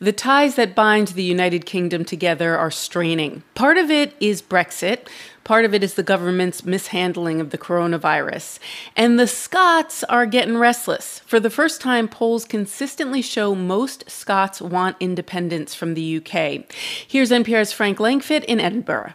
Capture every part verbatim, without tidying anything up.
The ties that bind the United Kingdom together are straining. Part of it is Brexit. Part of it is the government's mishandling of the coronavirus. And the Scots are getting restless. For the first time, polls consistently show most Scots want independence from the U K. Here's N P R's Frank Langfitt in Edinburgh.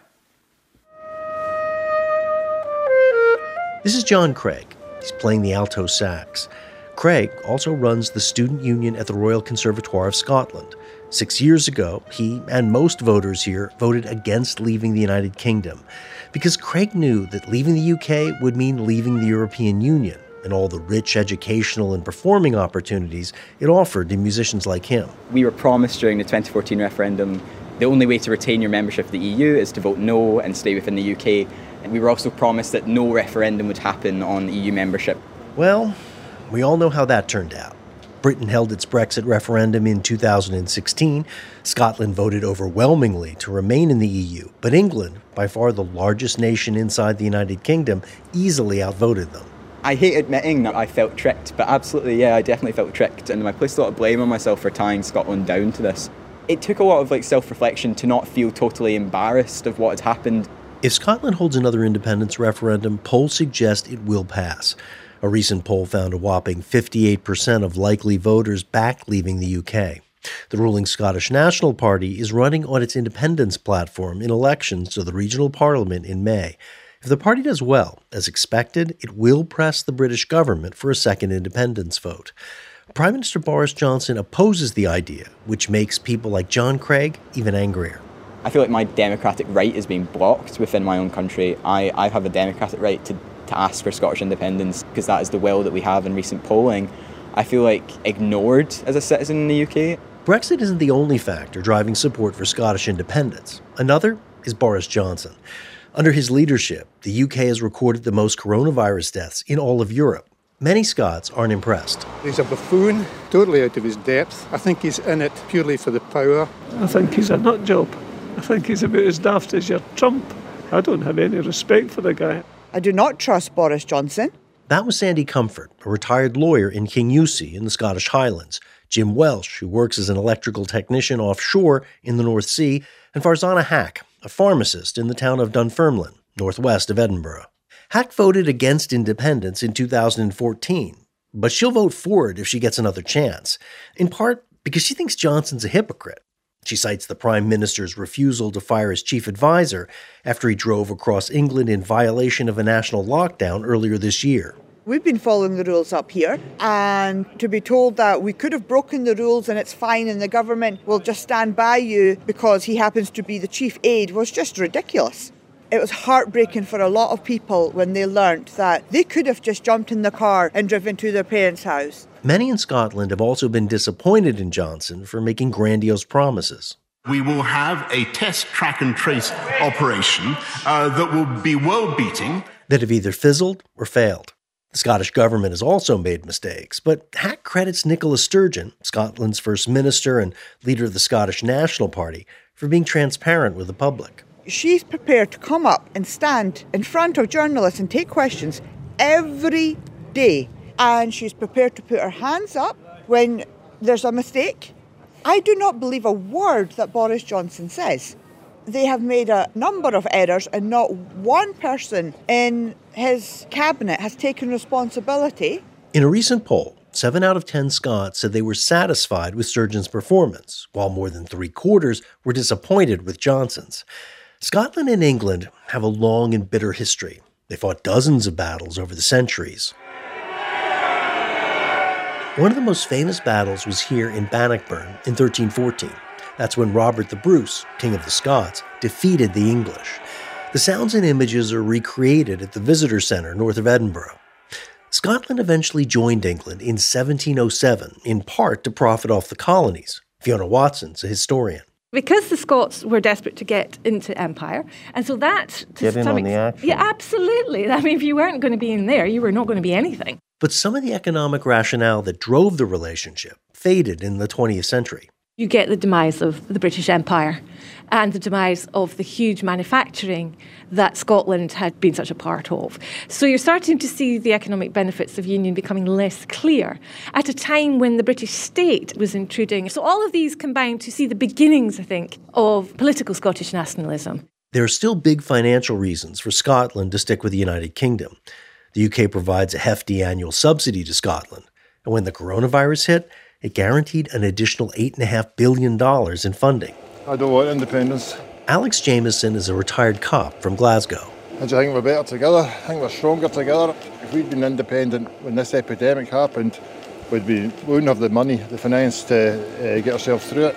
This is John Craig. He's playing the alto sax. Craig also runs the student union at the Royal Conservatoire of Scotland. Six years ago, he and most voters here voted against leaving the United Kingdom because Craig knew that leaving the U K would mean leaving the European Union and all the rich educational and performing opportunities it offered to musicians like him. We were promised during the twenty fourteen referendum the only way to retain your membership of the E U is to vote no and stay within the U K. And we were also promised that no referendum would happen on E U membership. Well, we all know how that turned out. Britain held its Brexit referendum in two thousand sixteen. Scotland voted overwhelmingly to remain in the E U, but England, by far the largest nation inside the United Kingdom, easily outvoted them. I hate admitting that I felt tricked, but absolutely, yeah, I definitely felt tricked, and I placed a lot of blame on myself for tying Scotland down to this. It took a lot of like self-reflection to not feel totally embarrassed of what had happened. If Scotland holds another independence referendum, polls suggest it will pass. A recent poll found a whopping fifty-eight percent of likely voters back leaving the U K. The ruling Scottish National Party is running on its independence platform in elections to the regional parliament in May. If the party does well, as expected, it will press the British government for a second independence vote. Prime Minister Boris Johnson opposes the idea, which makes people like John Craig even angrier. I feel like my democratic right is being blocked within my own country. I, I have a democratic right to to ask for Scottish independence because that is the will that we have in recent polling. I feel like ignored as a citizen in the U K. Brexit isn't the only factor driving support for Scottish independence. Another is Boris Johnson. Under his leadership, the U K has recorded the most coronavirus deaths in all of Europe. Many Scots aren't impressed. He's a buffoon, totally out of his depth. I think he's in it purely for the power. I think he's a nut job. I think he's about as daft as your Trump. I don't have any respect for the guy. I do not trust Boris Johnson. That was Sandy Comfort, a retired lawyer in Kingussie in the Scottish Highlands, Jim Welsh, who works as an electrical technician offshore in the North Sea, and Farzana Haque, a pharmacist in the town of Dunfermline, northwest of Edinburgh. Haque voted against independence in two thousand fourteen, but she'll vote for it if she gets another chance, in part because she thinks Johnson's a hypocrite. She cites the Prime Minister's refusal to fire his chief advisor after he drove across England in violation of a national lockdown earlier this year. We've been following the rules up here, and to be told that we could have broken the rules and it's fine and the government will just stand by you because he happens to be the chief aide was just ridiculous. It was heartbreaking for a lot of people when they learnt that they could have just jumped in the car and driven to their parents' house. Many in Scotland have also been disappointed in Johnson for making grandiose promises. We will have a test, track and trace operation uh, that will be world-beating. That have either fizzled or failed. The Scottish government has also made mistakes, but Haque credits Nicola Sturgeon, Scotland's First Minister and leader of the Scottish National Party, for being transparent with the public. She's prepared to come up and stand in front of journalists and take questions every day. And she's prepared to put her hands up when there's a mistake. I do not believe a word that Boris Johnson says. They have made a number of errors and not one person in his cabinet has taken responsibility. In a recent poll, seven out of ten Scots said they were satisfied with Sturgeon's performance, while more than three quarters were disappointed with Johnson's. Scotland and England have a long and bitter history. They fought dozens of battles over the centuries. One of the most famous battles was here in Bannockburn in thirteen fourteen. That's when Robert the Bruce, King of the Scots, defeated the English. The sounds and images are recreated at the Visitor Centre north of Edinburgh. Scotland eventually joined England in seventeen oh seven, in part to profit off the colonies. Fiona Watson's a historian. Because the Scots were desperate to get into empire, and so that... To get in some on the action. Yeah, absolutely. I mean, if you weren't going to be in there, you were not going to be anything. But some of the economic rationale that drove the relationship faded in the twentieth century. You get the demise of the British Empire and the demise of the huge manufacturing that Scotland had been such a part of. So you're starting to see the economic benefits of union becoming less clear at a time when the British state was intruding. So all of these combine to see the beginnings, I think, of political Scottish nationalism. There are still big financial reasons for Scotland to stick with the United Kingdom. The U K provides a hefty annual subsidy to Scotland, and when the coronavirus hit, it guaranteed an additional eight point five billion dollars in funding. I don't want independence. Alex Jameson is a retired cop from Glasgow. I just think we're better together. I think we're stronger together. If we'd been independent when this epidemic happened, we'd be, we wouldn't have the money, the finance to uh, get ourselves through it.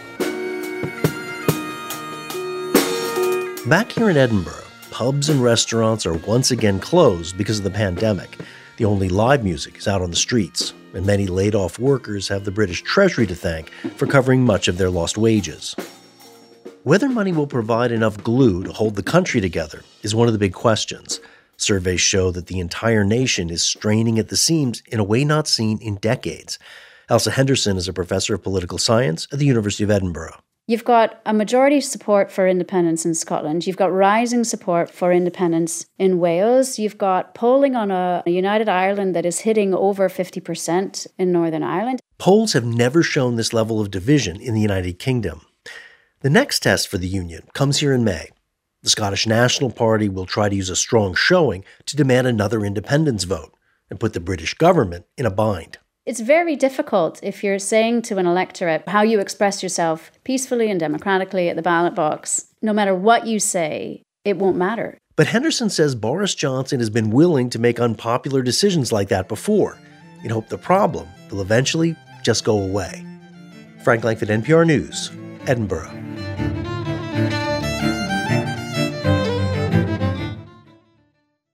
Back here in Edinburgh, pubs and restaurants are once again closed because of the pandemic. The only live music is out on the streets, and many laid-off workers have the British Treasury to thank for covering much of their lost wages. Whether money will provide enough glue to hold the country together is one of the big questions. Surveys show that the entire nation is straining at the seams in a way not seen in decades. Elsa Henderson is a professor of political science at the University of Edinburgh. You've got a majority support for independence in Scotland. You've got rising support for independence in Wales. You've got polling on a, a United Ireland that is hitting over fifty percent in Northern Ireland. Polls have never shown this level of division in the United Kingdom. The next test for the union comes here in May. The Scottish National Party will try to use a strong showing to demand another independence vote and put the British government in a bind. It's very difficult if you're saying to an electorate how you express yourself peacefully and democratically at the ballot box. No matter what you say, it won't matter. But Henderson says Boris Johnson has been willing to make unpopular decisions like that before, in hope the problem will eventually just go away. Frank Langford, N P R News, Edinburgh.